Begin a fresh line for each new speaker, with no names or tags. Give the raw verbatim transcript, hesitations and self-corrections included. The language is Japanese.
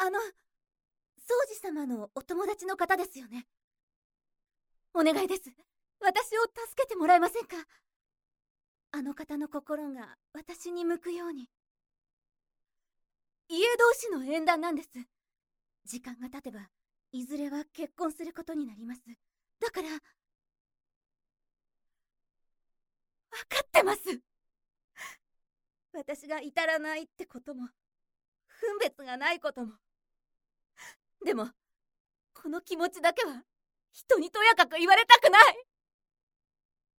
あの、宗司様のお友達の方ですよね。お願いです。私を助けてもらえませんか？あの方の心が私に向くように。家同士の縁談なんです。時間が経てばいずれは結婚することになります。だから分かってます。私が至らないってことも分別がないことも。でもこの気持ちだけは人にとやかく言われたくない。